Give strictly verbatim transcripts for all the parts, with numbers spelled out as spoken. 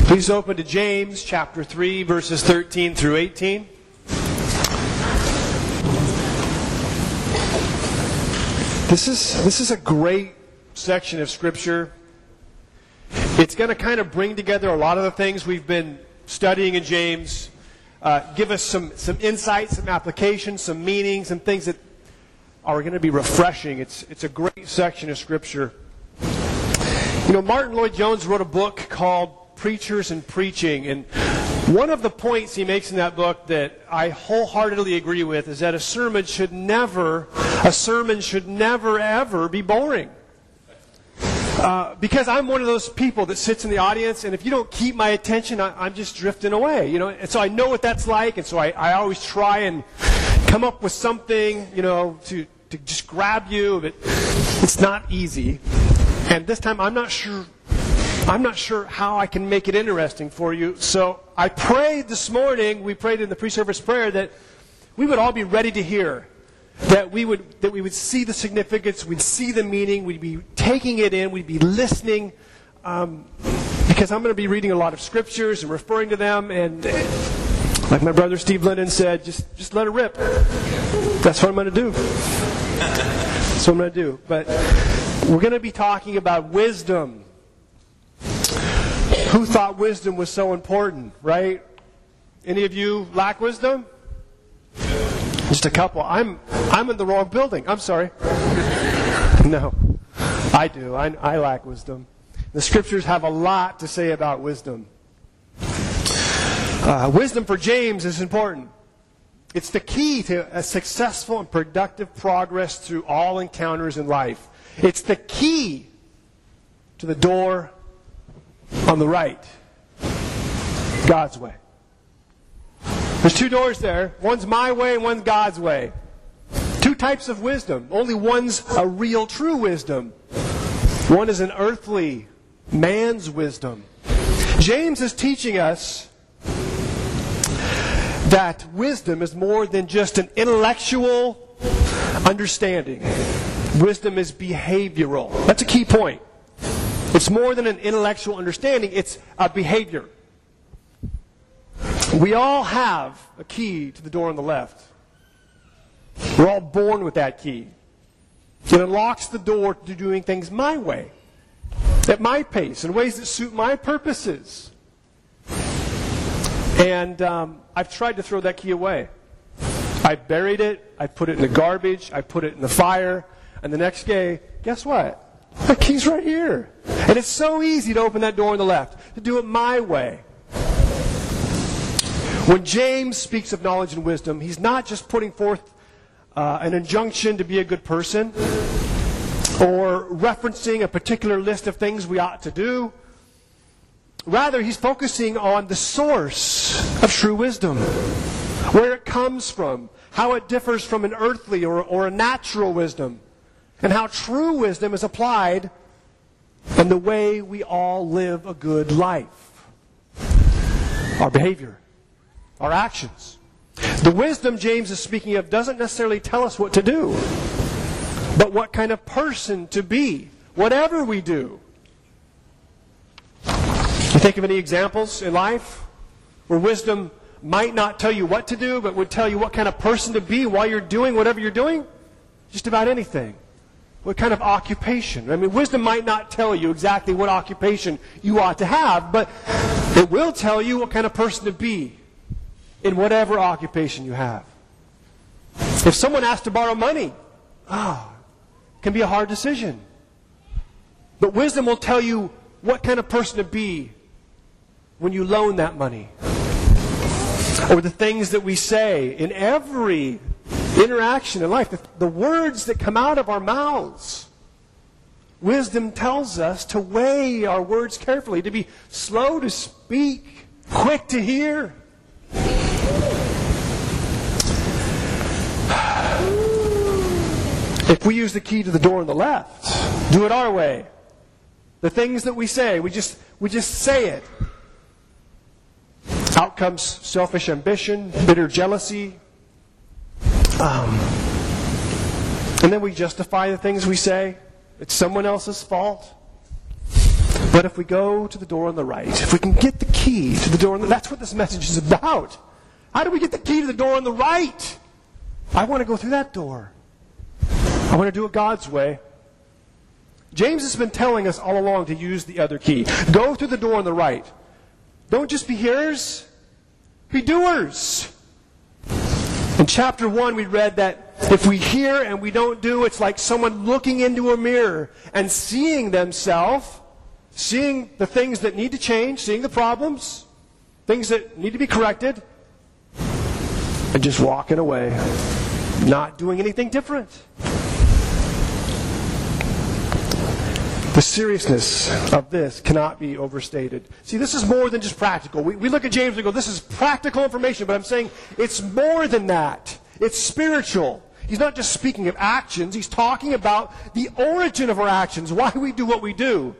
Please open to James chapter three, verses thirteen through eighteen. This is, this is a great section of Scripture. It's going to kind of bring together a lot of the things we've been studying in James, uh, give us some, some insight, some application, some meaning, some things that are going to be refreshing. It's, it's a great section of Scripture. You know, Martin Lloyd-Jones wrote a book called Preachers and Preaching, and one of the points he makes in that book that I wholeheartedly agree with is that a sermon should never, a sermon should never ever be boring. Uh, because I'm one of those people that sits in the audience, and if you don't keep my attention, I, I'm just drifting away, you know. And so I know what that's like, and so I, I always try and come up with something, you know, to, to just grab you, but it's not easy. And this time I'm not sure I'm not sure how I can make it interesting for you. So I prayed this morning, we prayed in the pre-service prayer that we would all be ready to hear. That we would that we would see the significance, we'd see the meaning, we'd be taking it in, we'd be listening. Um, because I'm going to be reading a lot of scriptures and referring to them, and like my brother Steve Lennon said, just, just let it rip. That's what I'm going to do. That's what I'm going to do. But we're going to be talking about wisdom. Who thought wisdom was so important, right? Any of you lack wisdom? Just a couple. I'm I'm in the wrong building. I'm sorry. No, I do. I, I lack wisdom. The Scriptures have a lot to say about wisdom. Uh, wisdom for James is important. It's the key to a successful and productive progress through all encounters in life. It's the key to the door on the right. God's way. There's two doors there. One's my way and one's God's way. Two types of wisdom. Only one's a real, true wisdom. One is an earthly, man's wisdom. James is teaching us that wisdom is more than just an intellectual understanding. Wisdom is behavioral. That's a key point. It's more than an intellectual understanding. It's a behavior. We all have a key to the door on the left. We're all born with that key. It unlocks the door to doing things my way, at my pace, in ways that suit my purposes. And um, I've tried to throw that key away. I buried it. I put it in the garbage. I put it in the fire. And the next day, guess what? The key's right here. And it's so easy to open that door on the left, to do it my way. When James speaks of knowledge and wisdom, he's not just putting forth uh, an injunction to be a good person or referencing a particular list of things we ought to do. Rather, he's focusing on the source of true wisdom, where it comes from, how it differs from an earthly or, or a natural wisdom, and how true wisdom is applied in the way we all live a good life. Our behavior. Our actions. The wisdom James is speaking of doesn't necessarily tell us what to do, but what kind of person to be, whatever we do. You think of any examples in life where wisdom might not tell you what to do, but would tell you what kind of person to be while you're doing whatever you're doing? Just about anything. What kind of occupation? I mean, wisdom might not tell you exactly what occupation you ought to have, but it will tell you what kind of person to be in whatever occupation you have. If someone asks to borrow money, ah, it can be a hard decision. But wisdom will tell you what kind of person to be when you loan that money. Or the things that we say in every interaction in life, the, the words that come out of our mouths. Wisdom tells us to weigh our words carefully, to be slow to speak, quick to hear. If we use the key to the door on the left, do it our way. The things that we say, we just we just say it. Out comes selfish ambition, bitter jealousy. Um, and then we justify the things we say. It's someone else's fault. But if we go to the door on the right, if we can get the key to the door on the, that's what this message is about. How do we get the key to the door on the right? I want to go through that door. I want to do it God's way. James has been telling us all along to use the other key. Go through the door on the right. Don't just be hearers, be doers. In chapter one, we read that if we hear and we don't do, it's like someone looking into a mirror and seeing themselves, seeing the things that need to change, seeing the problems, things that need to be corrected, and just walking away, not doing anything different. The seriousness of this cannot be overstated. See, this is more than just practical. We, we look at James and go, this is practical information, but I'm saying it's more than that. It's spiritual. He's not just speaking of actions. He's talking about the origin of our actions, why we do what we do.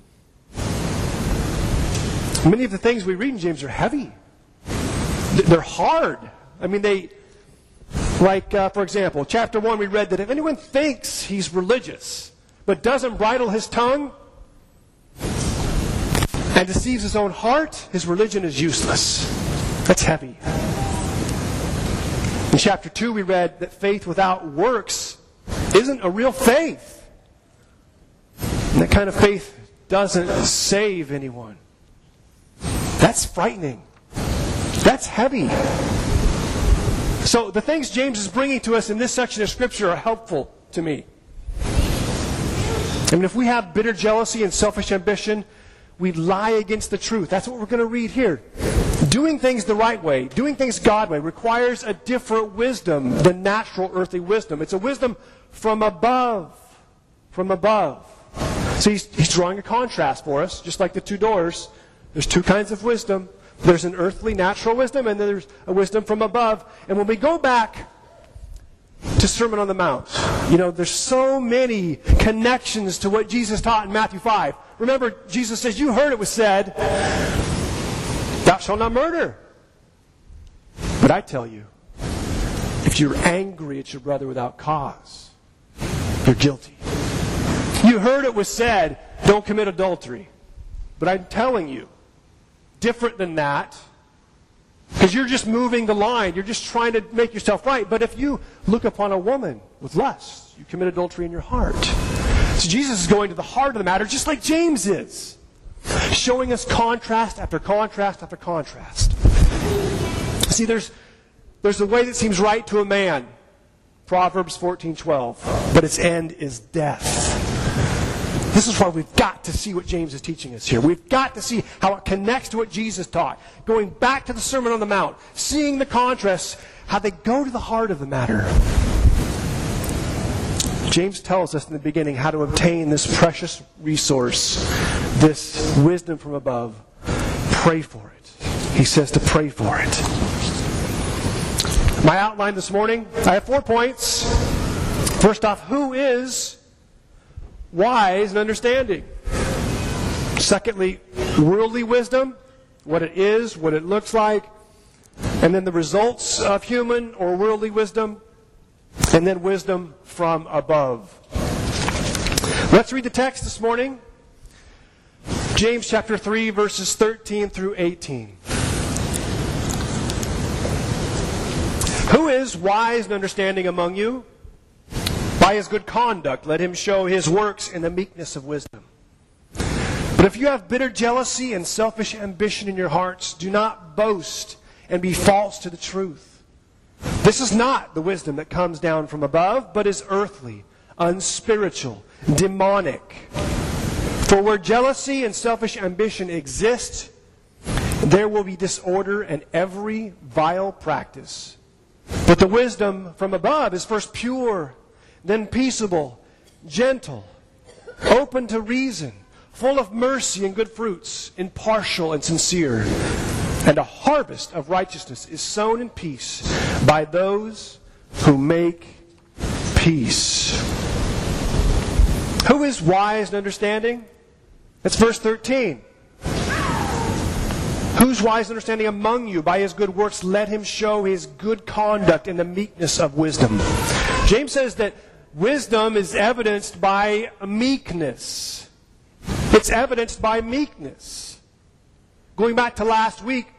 Many of the things we read in James are heavy. They're hard. I mean, they, like, uh, for example, chapter one, we read that if anyone thinks he's religious, but doesn't bridle his tongue and deceives his own heart, his religion is useless. That's heavy. In chapter two, we read that faith without works isn't a real faith. And that kind of faith doesn't save anyone. That's frightening. That's heavy. So the things James is bringing to us in this section of Scripture are helpful to me. I mean, if we have bitter jealousy and selfish ambition, we lie against the truth. That's what we're going to read here. Doing things the right way, doing things God's way, requires a different wisdom than natural earthly wisdom. It's a wisdom from above. From above. So he's, he's drawing a contrast for us, just like the two doors. There's two kinds of wisdom. There's an earthly, natural wisdom, and then there's a wisdom from above. And when we go back to Sermon on the Mount, you know, there's so many connections to what Jesus taught in Matthew five. Remember, Jesus says, you heard it was said, thou shalt not murder. But I tell you, if you're angry at your brother without cause, you're guilty. You heard it was said, don't commit adultery. But I'm telling you, different than that, because you're just moving the line. You're just trying to make yourself right. But if you look upon a woman with lust, you commit adultery in your heart. So Jesus is going to the heart of the matter, just like James is, showing us contrast after contrast after contrast. See, there's, there's a way that seems right to a man, Proverbs fourteen twelve, but its end is death. This is why we've got to see what James is teaching us here. We've got to see how it connects to what Jesus taught. Going back to the Sermon on the Mount, seeing the contrasts, how they go to the heart of the matter. James tells us in the beginning how to obtain this precious resource, this wisdom from above. Pray for it. He says to pray for it. My outline this morning, I have four points. First off, who is wise and understanding? Secondly, worldly wisdom, what it is, what it looks like, and then the results of human or worldly wisdom, and then wisdom from above. Let's read the text this morning. James chapter three, verses thirteen through eighteen. Who is wise and understanding among you? By his good conduct, let him show his works in the meekness of wisdom. But if you have bitter jealousy and selfish ambition in your hearts, do not boast and be false to the truth. This is not the wisdom that comes down from above, but is earthly, unspiritual, demonic. For where jealousy and selfish ambition exist, there will be disorder and every vile practice. But the wisdom from above is first pure, then peaceable, gentle, open to reason, full of mercy and good fruits, impartial and sincere. And a harvest of righteousness is sown in peace by those who make peace. Who is wise and understanding? That's verse thirteen. Who's wise and understanding among you? By his good works let him show his good conduct in the meekness of wisdom. James says that wisdom is evidenced by meekness. It's evidenced by meekness. Going back to last week,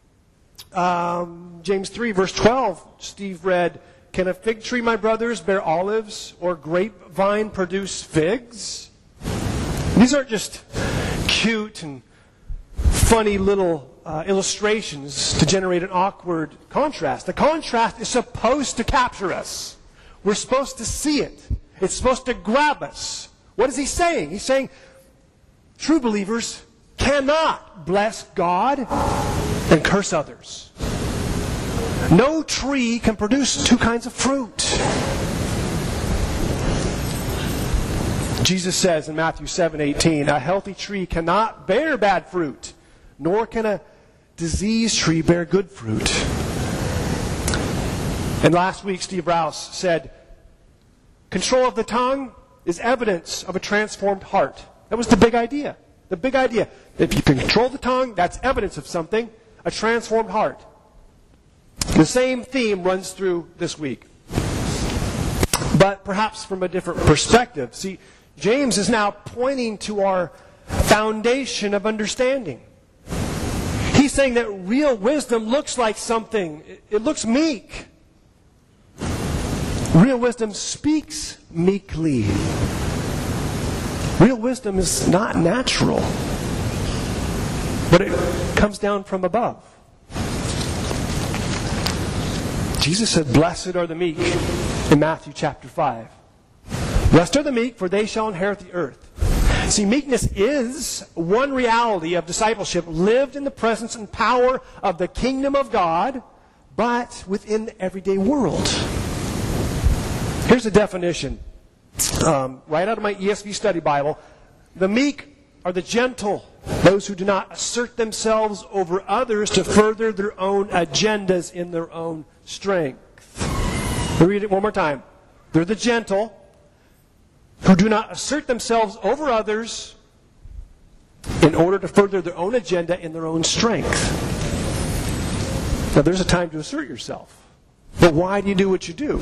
um, James three, verse twelve, Steve read, "Can a fig tree, my brothers, bear olives, or grapevine produce figs?" These aren't just cute and funny little uh, illustrations to generate an awkward contrast. The contrast is supposed to capture us. We're supposed to see it. It's supposed to grab us. What is he saying? He's saying true believers cannot bless God and curse others. No tree can produce two kinds of fruit. Jesus says in Matthew seven eighteen, "A healthy tree cannot bear bad fruit, nor can a diseased tree bear good fruit." And last week, Steve Rouse said, control of the tongue is evidence of a transformed heart. That was the big idea. The big idea. If you can control the tongue, that's evidence of something, a transformed heart. The same theme runs through this week, but perhaps from a different perspective. See, James is now pointing to our foundation of understanding. He's saying that real wisdom looks like something. It looks meek. Real wisdom speaks meekly. Real wisdom is not natural, but it comes down from above. Jesus said, "Blessed are the meek," in Matthew chapter five. "Blessed are the meek, for they shall inherit the earth." See, meekness is one reality of discipleship lived in the presence and power of the kingdom of God, but within the everyday world. Here's a definition, um, right out of my E S V study Bible. The meek are the gentle, those who do not assert themselves over others to further their own agendas in their own strength. Let me read it one more time. They're the gentle, who do not assert themselves over others in order to further their own agenda in their own strength. Now, there's a time to assert yourself. But why do you do what you do?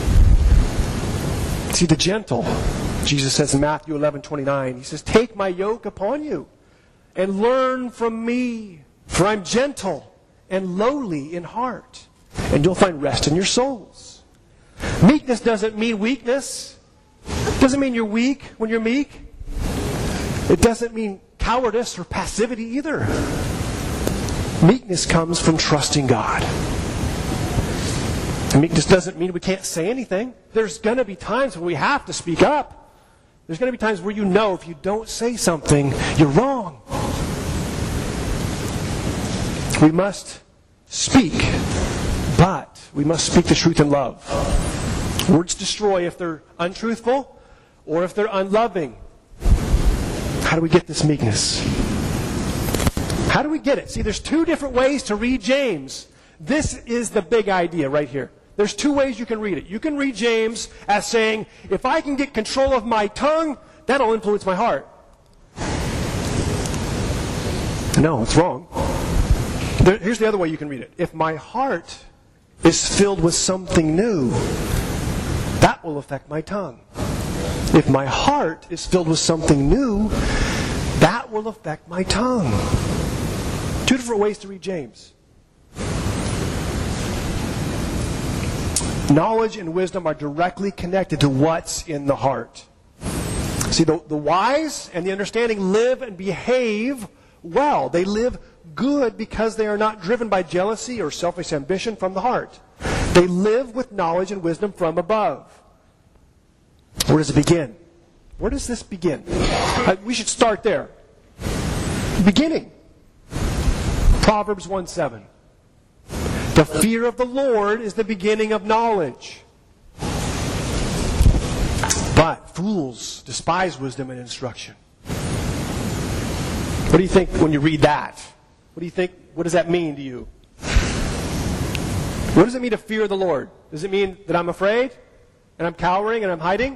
See, the gentle, Jesus says in Matthew eleven twenty-nine, he says, "Take my yoke upon you and learn from me, for I'm gentle and lowly in heart, and you'll find rest in your souls." Meekness doesn't mean weakness. It doesn't mean you're weak when you're meek. It doesn't mean cowardice or passivity either. Meekness comes from trusting God. And meekness doesn't mean we can't say anything. There's going to be times when we have to speak up. There's going to be times where you know if you don't say something, you're wrong. We must speak, but we must speak the truth in love. Words destroy if they're untruthful or if they're unloving. How do we get this meekness? How do we get it? See, there's two different ways to read James. This is the big idea right here. There's two ways you can read it. You can read James as saying, if I can get control of my tongue, that'll influence my heart. No, it's wrong. There, here's the other way you can read it. If my heart is filled with something new, that will affect my tongue. If my heart is filled with something new, that will affect my tongue. Two different ways to read James. Knowledge and wisdom are directly connected to what's in the heart. See, the, the wise and the understanding live and behave well. They live good because they are not driven by jealousy or selfish ambition from the heart. They live with knowledge and wisdom from above. Where does it begin? Where does this begin? Uh, we should start there. Beginning. Proverbs one seven. The fear of the Lord is the beginning of knowledge. But fools despise wisdom and instruction. What do you think when you read that? What do you think? What does that mean to you? What does it mean to fear the Lord? Does it mean that I'm afraid? And I'm cowering and I'm hiding?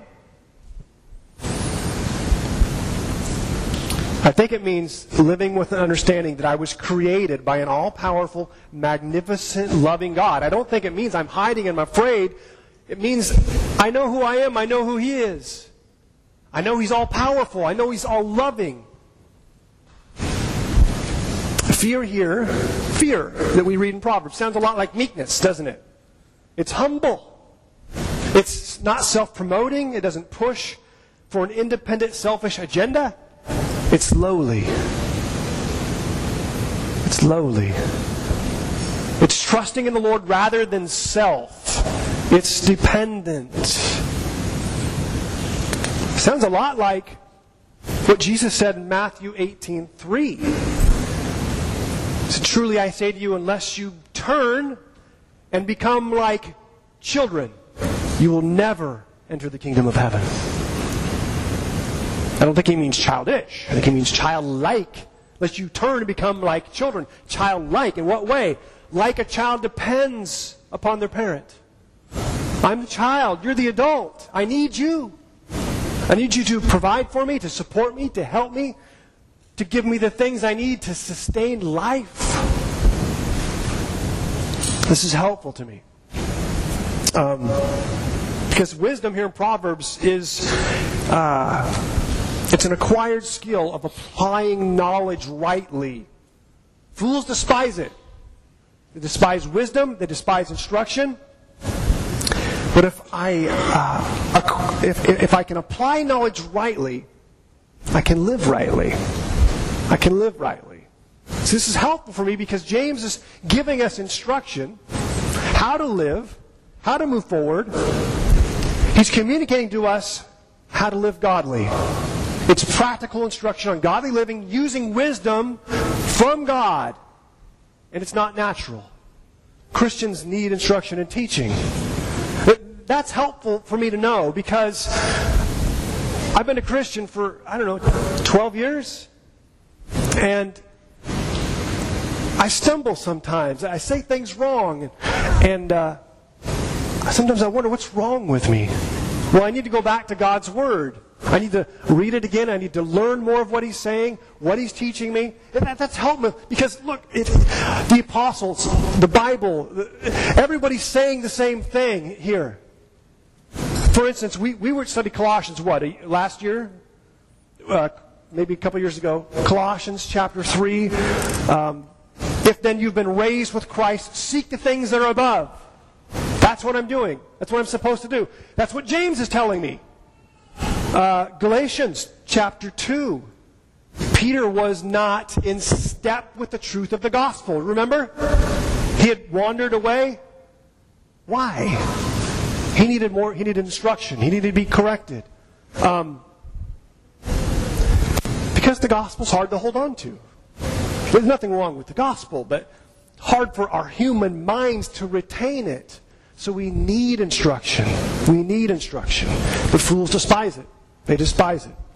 I think it means living with an understanding that I was created by an all-powerful, magnificent, loving God. I don't think it means I'm hiding and I'm afraid. It means I know who I am. I know who He is. I know He's all-powerful. I know He's all-loving. Fear here, fear that we read in Proverbs, sounds a lot like meekness, doesn't it? It's humble. It's not self-promoting. It doesn't push for an independent, selfish agenda. It's lowly. It's lowly. It's trusting in the Lord rather than self. It's dependent. Sounds a lot like what Jesus said in Matthew eighteen three. So truly I say to you, unless you turn and become like children, you will never enter the kingdom of heaven. I don't think he means childish. I think he means childlike. Unless you turn and become like children. Childlike. In what way? Like a child depends upon their parent. I'm the child. You're the adult. I need you. I need you to provide for me, to support me, to help me, to give me the things I need to sustain life. This is helpful to me. Um, because wisdom here in Proverbs is, uh, it's an acquired skill of applying knowledge rightly. Fools despise it. They despise wisdom. They despise instruction. But if I, uh, if, if I can apply knowledge rightly, I can live rightly. I can live rightly. So this is helpful for me because James is giving us instruction how to live, how to move forward. He's communicating to us how to live godly. It's practical instruction on godly living using wisdom from God. And it's not natural. Christians need instruction and teaching. That's helpful for me to know because I've been a Christian for, I don't know, twelve years. And I stumble sometimes. I say things wrong. And, and uh, sometimes I wonder, what's wrong with me? Well, I need to go back to God's Word. I need to read it again. I need to learn more of what He's saying, what He's teaching me. And that, that's helped me. Because, look, it, the apostles, the Bible, everybody's saying the same thing here. For instance, we, we were studying Colossians, what, last year? Uh, maybe a couple years ago. Colossians chapter three. Um, if then you've been raised with Christ, seek the things that are above. That's what I'm doing. That's what I'm supposed to do. That's what James is telling me. Uh, Galatians chapter two. Peter was not in step with the truth of the gospel. Remember? He had wandered away. Why? He needed more. He needed instruction. He needed to be corrected. Um, because the gospel's hard to hold on to. There's nothing wrong with the gospel, but hard for our human minds to retain it. So we need instruction. We need instruction. But fools despise it. They despise it.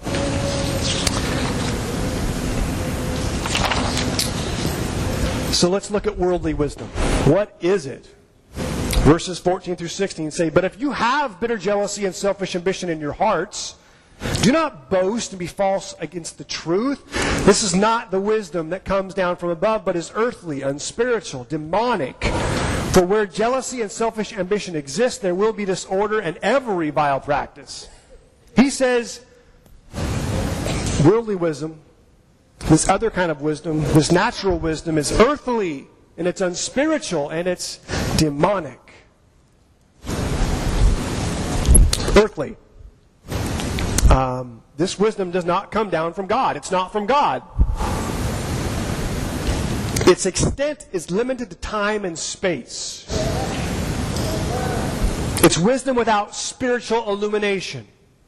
So let's look at worldly wisdom. What is it? Verses fourteen through sixteen say, "But if you have bitter jealousy and selfish ambition in your hearts, do not boast and be false against the truth. This is not the wisdom that comes down from above, but is earthly, unspiritual, demonic. For where jealousy and selfish ambition exist, there will be disorder and every vile practice." He says, worldly wisdom, this other kind of wisdom, this natural wisdom is earthly, and it's unspiritual, and it's demonic. Earthly. Um, this wisdom does not come down from God. It's not from God. Its extent is limited to time and space. It's wisdom without spiritual illumination.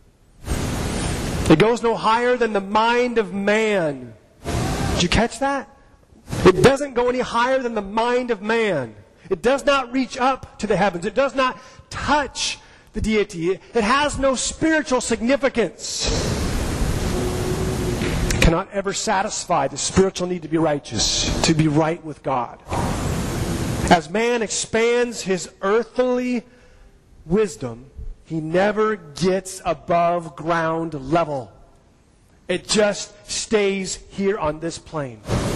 It goes no higher than the mind of man. Did you catch that? It doesn't go any higher than the mind of man. It does not reach up to the heavens. It does not touch the deity. It has no spiritual significance. It cannot ever satisfy the spiritual need to be righteous, to be right with God. As man expands his earthly wisdom, he never gets above ground level. It just stays here on this plane.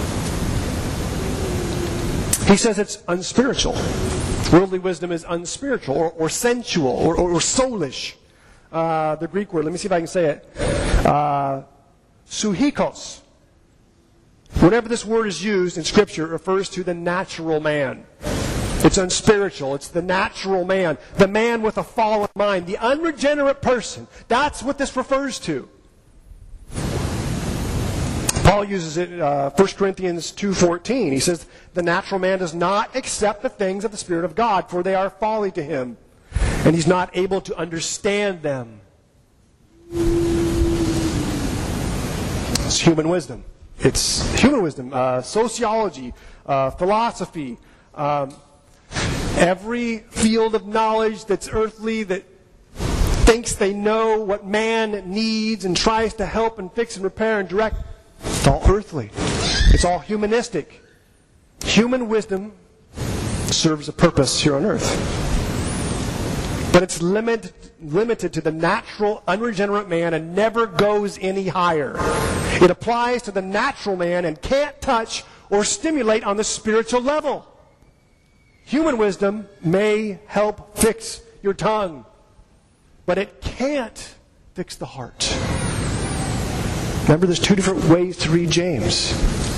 He says it's unspiritual. Worldly wisdom is unspiritual or, or sensual or, or, or soulish. Uh, the Greek word, let me see if I can say it. Uh, suhikos. Whenever this word is used in Scripture, it refers to the natural man. It's unspiritual. It's the natural man. The man with a fallen mind. The unregenerate person. That's what this refers to. Paul uses it in uh, First Corinthians two fourteen. He says, the natural man does not accept the things of the Spirit of God, for they are folly to him, and he's not able to understand them. It's human wisdom. It's human wisdom, uh, sociology, uh, philosophy, um, every field of knowledge that's earthly, that thinks they know what man needs and tries to help and fix and repair and direct. It's all earthly. It's all humanistic. Human wisdom serves a purpose here on earth. But it's limited, limited to the natural, unregenerate man and never goes any higher. It applies to the natural man and can't touch or stimulate on the spiritual level. Human wisdom may help fix your tongue, but it can't fix the heart. Remember, there's two different ways to read James.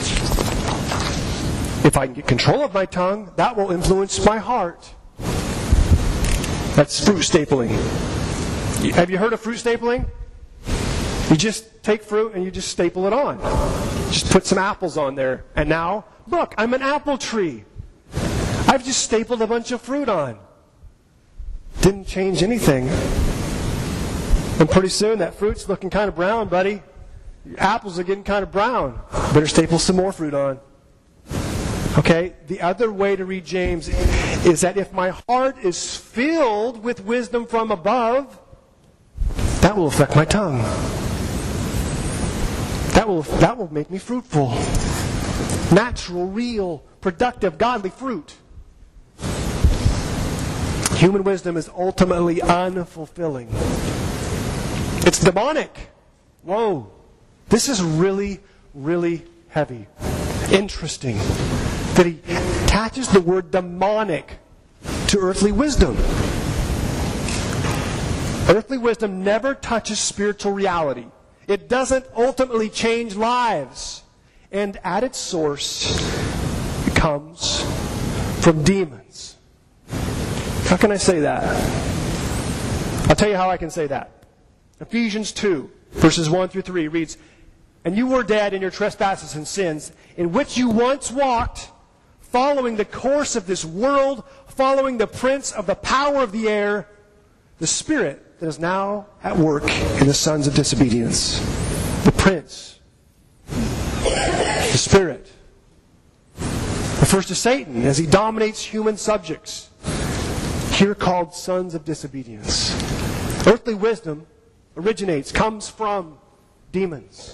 If I can get control of my tongue, that will influence my heart. That's fruit stapling. Have you heard of fruit stapling? You just take fruit and you just staple it on. Just put some apples on there. And now, look, I'm an apple tree. I've just stapled a bunch of fruit on. Didn't change anything. And pretty soon that fruit's looking kind of brown, buddy. Your apples are getting kind of brown. Better staple some more fruit on. Okay? The other way to read James is that if my heart is filled with wisdom from above, that will affect my tongue. That will, that will make me fruitful. Natural, real, productive, godly fruit. Human wisdom is ultimately unfulfilling. It's demonic. Whoa. This is really, really heavy. Interesting that he attaches the word demonic to earthly wisdom. Earthly wisdom never touches spiritual reality. It doesn't ultimately change lives. And at its source, it comes from demons. How can I say that? I'll tell you how I can say that. Ephesians two, verses one through three reads, "And you were dead in your trespasses and sins, in which you once walked, following the course of this world, following the prince of the power of the air, the spirit that is now at work in the sons of disobedience." The prince. The spirit. refers to Satan as he dominates human subjects, here called sons of disobedience. Earthly wisdom originates, comes from demons.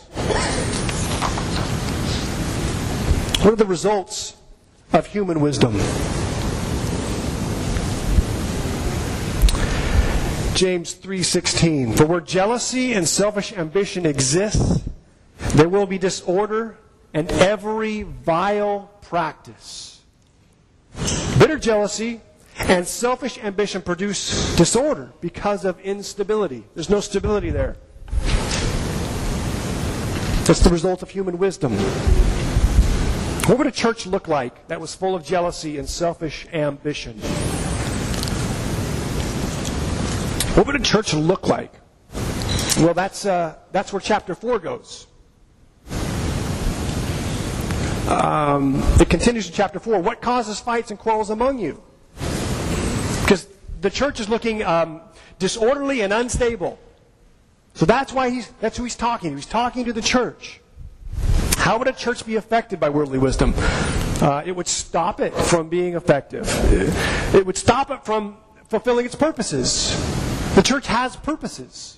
What are the results of human wisdom? James three sixteen, "For where jealousy and selfish ambition exist, there will be disorder and every vile practice." Bitter jealousy and selfish ambition produce disorder because of instability. There's no stability there. That's the result of human wisdom. What would a church look like that was full of jealousy and selfish ambition? What would a church look like? Well, that's uh, that's where chapter four goes. Um, it continues in chapter four. What causes fights and quarrels among you? Because the church is looking um, disorderly and unstable. So that's why he's that's who he's talking to. He's talking to the church. How would a church be affected by worldly wisdom? Uh, it would stop it from being effective. It would stop it from fulfilling its purposes. The church has purposes.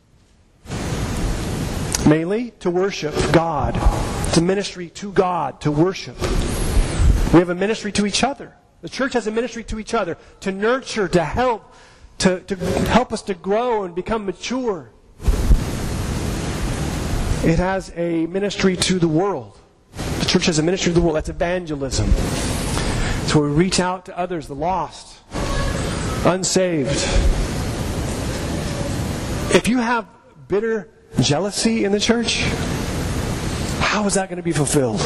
Mainly to worship God. It's a ministry to God, to worship. We have a ministry to each other. The church has a ministry to each other, to nurture, to help, to, to help us to grow and become mature. It has a ministry to the world. The church has a ministry to the world. That's evangelism. So we reach out to others, the lost, unsaved. If you have bitter jealousy in the church, how is that going to be fulfilled?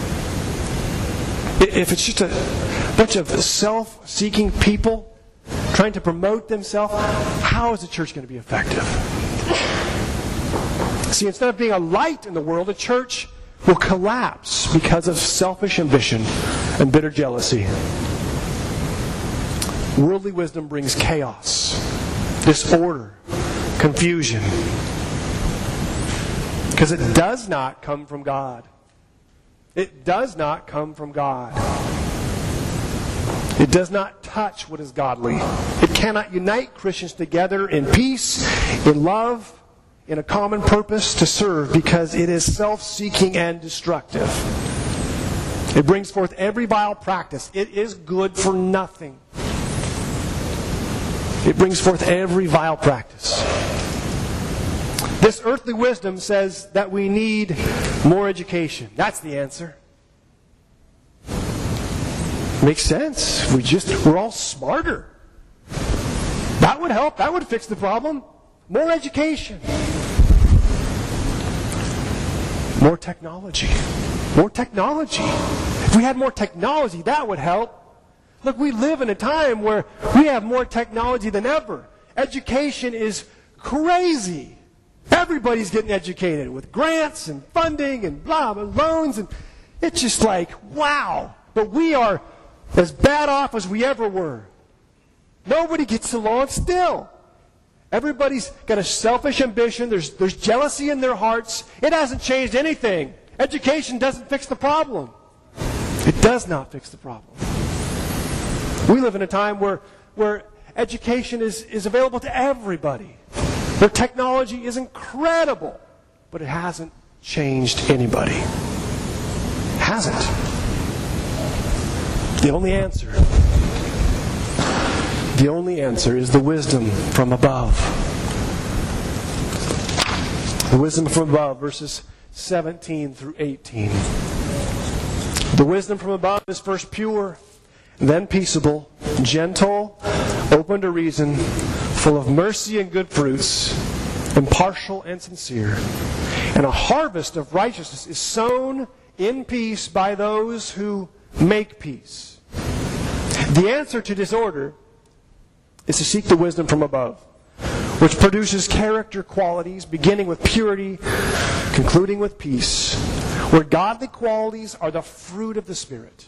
If it's just a bunch of self-seeking people trying to promote themselves, how is the church going to be effective? See, instead of being a light in the world, the church will collapse because of selfish ambition and bitter jealousy. Worldly wisdom brings chaos, disorder, confusion, because it does not come from God. It does not come from God. It does not touch what is godly. It cannot unite Christians together in peace, in love, in a common purpose to serve, because it is self-seeking and destructive. It brings forth every vile practice. It is good for nothing. It brings forth every vile practice. This earthly wisdom says that we need more education. That's the answer. Makes sense. We just, we're all smarter. That would help. That would fix the problem. More education. More technology. More technology. If we had more technology, that would help. Look, we live in a time where we have more technology than ever. Education is crazy. Everybody's getting educated with grants and funding and blah, blah, loans. And it's just like, wow. But we are as bad off as we ever were. Nobody gets along still. Everybody's got a selfish ambition. There's, there's jealousy in their hearts. It hasn't changed anything. Education doesn't fix the problem. It does not fix the problem. We live in a time where, where education is, is available to everybody. Where technology is incredible. But it hasn't changed anybody. It hasn't. The only answer, the only answer is the wisdom from above. The wisdom from above, verses seventeen through eighteen. The wisdom from above is first pure, then peaceable, gentle, open to reason, full of mercy and good fruits, impartial and sincere. And a harvest of righteousness is sown in peace by those who make peace. The answer to disorder is to seek the wisdom from above, which produces character qualities, beginning with purity, concluding with peace, where godly qualities are the fruit of the Spirit.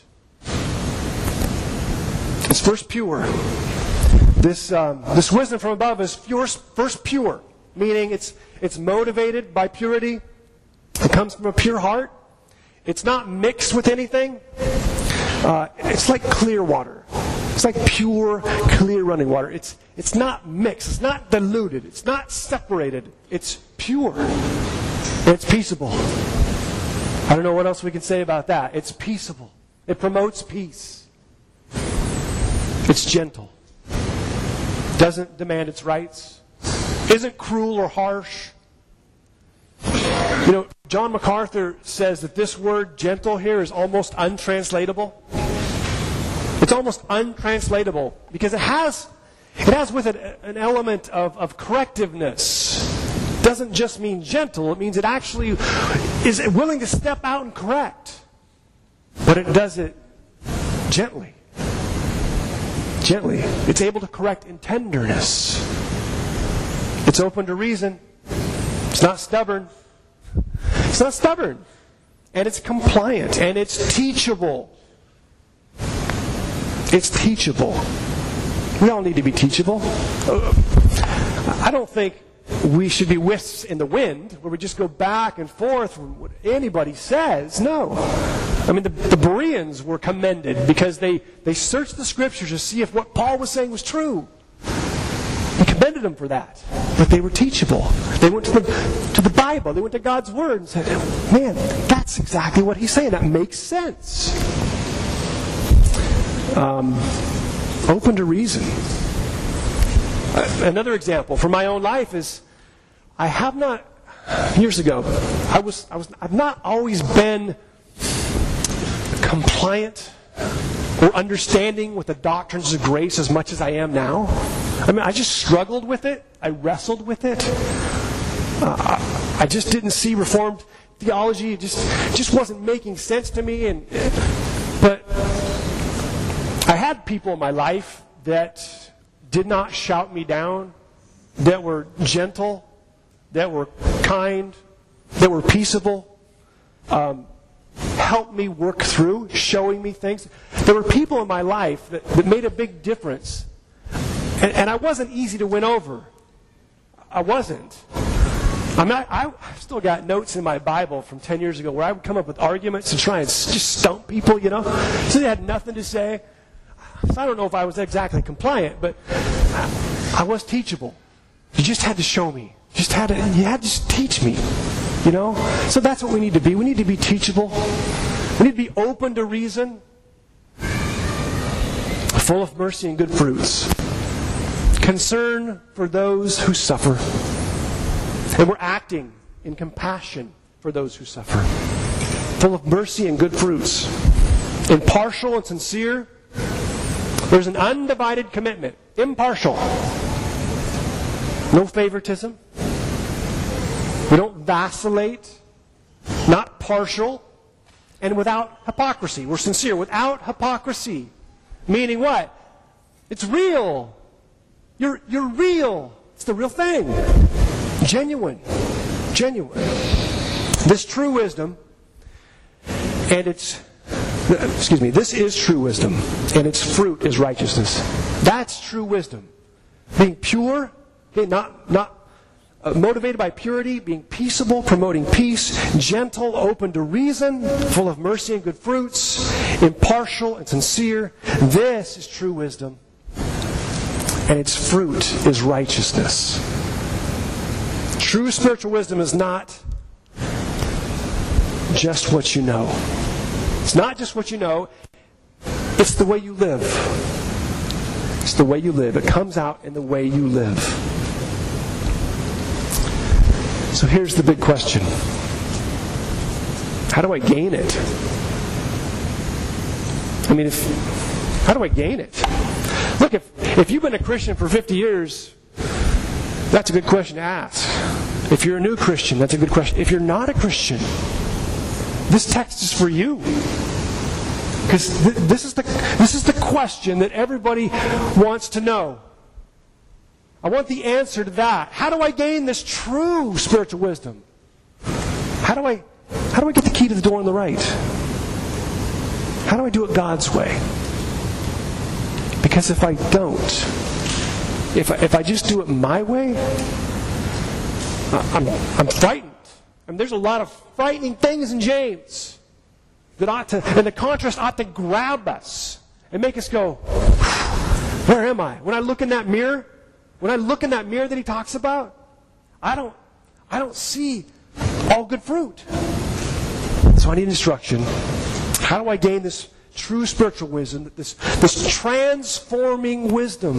It's first pure. This um, this wisdom from above is first, first pure, meaning it's it's motivated by purity. It comes from a pure heart. It's not mixed with anything. Uh, it's like clear water. It's like pure, clear running water. It's it's not mixed. It's not diluted. It's not separated. It's pure. And it's peaceable. I don't know what else we can say about that. It's peaceable. It promotes peace. It's gentle. Doesn't demand its rights. Isn't cruel or harsh. You know, John MacArthur says that this word gentle here is almost untranslatable. It's almost untranslatable because it has it has with it an element of, of correctiveness. It doesn't just mean gentle, it means it actually is willing to step out and correct. But it does it gently. Gently. It's able to correct in tenderness. It's open to reason. It's not stubborn. It's not stubborn. And it's compliant. And it's teachable. It's teachable. We all need to be teachable. I don't think we should be wisps in the wind where we just go back and forth from what anybody says. No. I mean, the, the Bereans were commended because they, they searched the Scriptures to see if what Paul was saying was true. He commended them for that. But they were teachable. They went to the, to the Bible. They went to God's Word and said, man, that's exactly what he's saying. That makes sense. Um, open to reason. Another example from my own life is I have not, years ago, I was, I was, I've not always been compliant or understanding with the doctrines of grace as much as I am now. I mean, I just struggled with it. I wrestled with it. Uh, I just didn't see Reformed theology. It just, just wasn't making sense to me. And But I had people in my life that did not shout me down, that were gentle, that were kind, that were peaceable, um, helped me work through, showing me things. There were people in my life that, that made a big difference. And, and I wasn't easy to win over. I wasn't. I'm not, I still got notes in my Bible from ten years ago where I would come up with arguments and try and just stump people, you know. So they had nothing to say. So I don't know if I was exactly compliant, but I, I was teachable. You just had to show me. You just had to, you had to just teach me, you know. So that's what we need to be. We need to be teachable. We need to be open to reason, full of mercy and good fruits, concern for those who suffer. And we're acting in compassion for those who suffer. Full of mercy and good fruits. Impartial and sincere. There's an undivided commitment. Impartial. No favoritism. We don't vacillate. Not partial. And without hypocrisy. We're sincere. Without hypocrisy. Meaning what? It's real. You're, you're real. It's the real thing. Genuine. Genuine. This true wisdom, and its, excuse me, this is true wisdom, and its fruit is righteousness. That's true wisdom. Being pure, okay, not, not uh, motivated by purity, being peaceable, promoting peace, gentle, open to reason, full of mercy and good fruits, impartial and sincere. This is true wisdom, and its fruit is righteousness. True spiritual wisdom is not just what you know. It's not just what you know. It's the way you live. It's the way you live. It comes out in the way you live. So here's the big question. How do I gain it? I mean, if how do I gain it? Look, if, if you've been a Christian for fifty years, that's a good question to ask. If you're a new Christian, that's a good question. If you're not a Christian, this text is for you. Because th- this is the this is the question that everybody wants to know. I want the answer to that. How do I gain this true spiritual wisdom? How do I how do I get the key to the door on the right? How do I do it God's way? Because if I don't, If I, if I just do it my way, I'm, I'm frightened. I mean, there's a lot of frightening things in James that ought to, and the contrast ought to grab us and make us go, where am I? When I look in that mirror, when I look in that mirror that he talks about, I don't, I don't see all good fruit. So I need instruction. How do I gain this true spiritual wisdom, this, this transforming wisdom?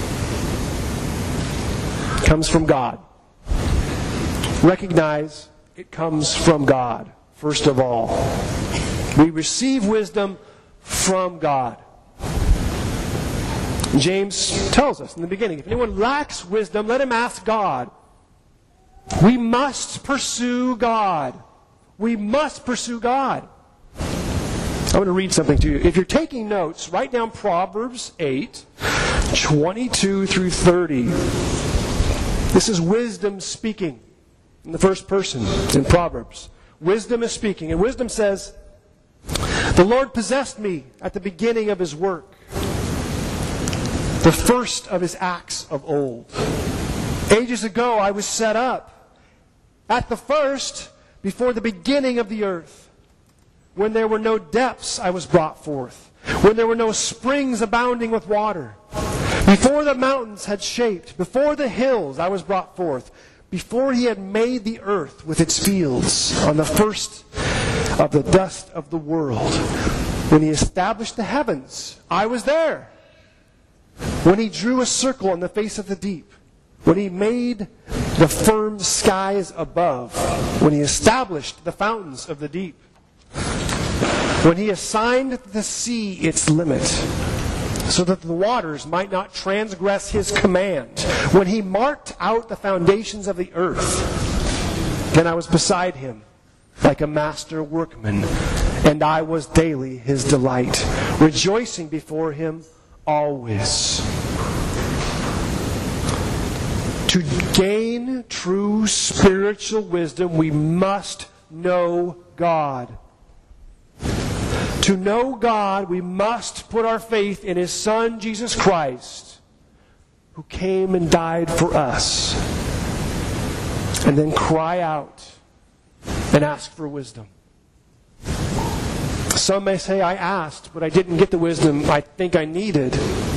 Comes from God. Recognize it comes from God, first of all. We receive wisdom from God. James tells us in the beginning, if anyone lacks wisdom, let him ask God. We must pursue God. We must pursue God. I want to read something to you. If you're taking notes, write down Proverbs eight, twenty-two through thirty. This is wisdom speaking in the first person in Proverbs. Wisdom is speaking. And wisdom says, the Lord possessed me at the beginning of his work, the first of his acts of old. Ages ago I was set up at the first, before the beginning of the earth. When there were no depths I was brought forth. When there were no springs abounding with water. Before the mountains had shaped, before the hills I was brought forth, before he had made the earth with its fields, on the first of the dust of the world, when he established the heavens, I was there. When he drew a circle on the face of the deep, when he made the firm skies above, when he established the fountains of the deep, when he assigned the sea its limit, so that the waters might not transgress his command, when he marked out the foundations of the earth, then I was beside him, like a master workman, and I was daily his delight, rejoicing before him always. To gain true spiritual wisdom, we must know God. To know God, we must put our faith in His Son, Jesus Christ, who came and died for us. And then cry out and ask for wisdom. Some may say, I asked, but I didn't get the wisdom I think I needed.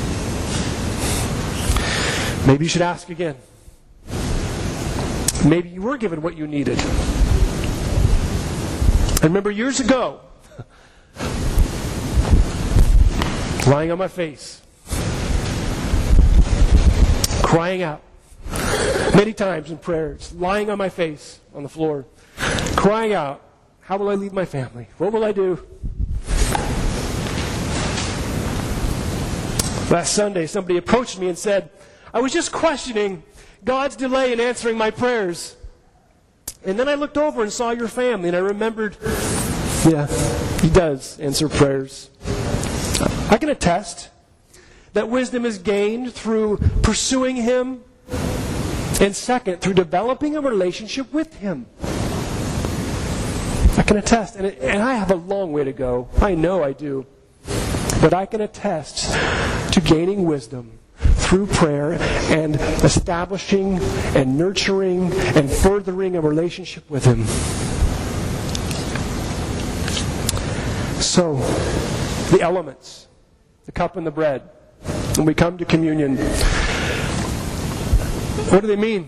Maybe you should ask again. Maybe you were given what you needed. I remember years ago, lying on my face, crying out many times in prayers, lying on my face on the floor, crying out, how will I lead my family? What will I do? Last Sunday, somebody approached me and said, I was just questioning God's delay in answering my prayers. And then I looked over and saw your family, and I remembered, yeah, He does answer prayers. I can attest that wisdom is gained through pursuing Him, and second, through developing a relationship with Him. I can attest, and, it, and I have a long way to go. I know I do. But I can attest to gaining wisdom through prayer and establishing and nurturing and furthering a relationship with Him. So, the elements, the cup and the bread, when we come to communion, what do they mean?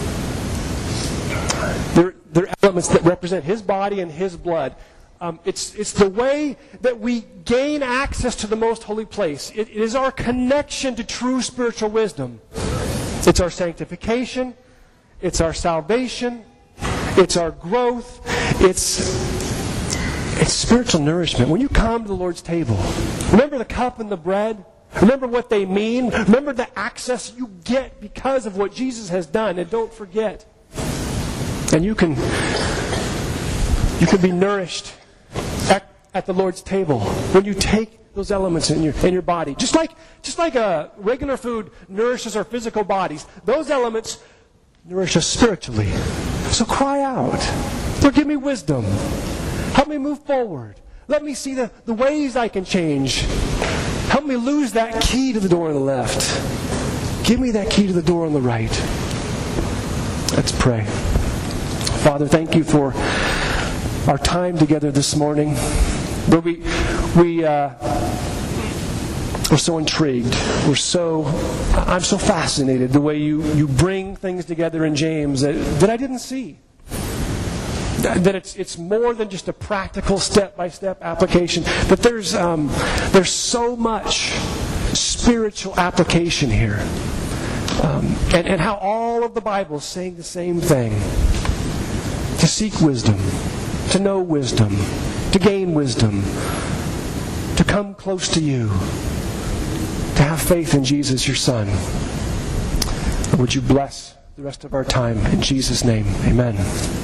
They're, they're elements that represent His body and His blood. Um, it's, it's the way that we gain access to the most holy place. It, it is our connection to true spiritual wisdom. It's our sanctification. It's our salvation. It's our growth. It's, it's spiritual nourishment. When you come to the Lord's table, remember the cup and the bread? Remember what they mean? Remember the access you get because of what Jesus has done. And don't forget. And you can, you can be nourished At, at the Lord's table when you take those elements in your in your body. Just like just like a regular food nourishes our physical bodies, those elements nourish us spiritually. So cry out. Lord, give me wisdom. Help me move forward. Let me see the, the ways I can change. Help me lose that key to the door on the left. Give me that key to the door on the right. Let's pray. Father, thank you for our time together this morning. Lord, we, we, uh, we're so intrigued. We're so, I'm so fascinated the way you, you bring things together in James that, that I didn't see. That it's it's more than just a practical step-by-step application. But there's um, there's so much spiritual application here, um, and and how all of the Bible is saying the same thing: to seek wisdom, to know wisdom, to gain wisdom, to come close to you, to have faith in Jesus, your Son. Would you bless the rest of our time in Jesus' name? Amen.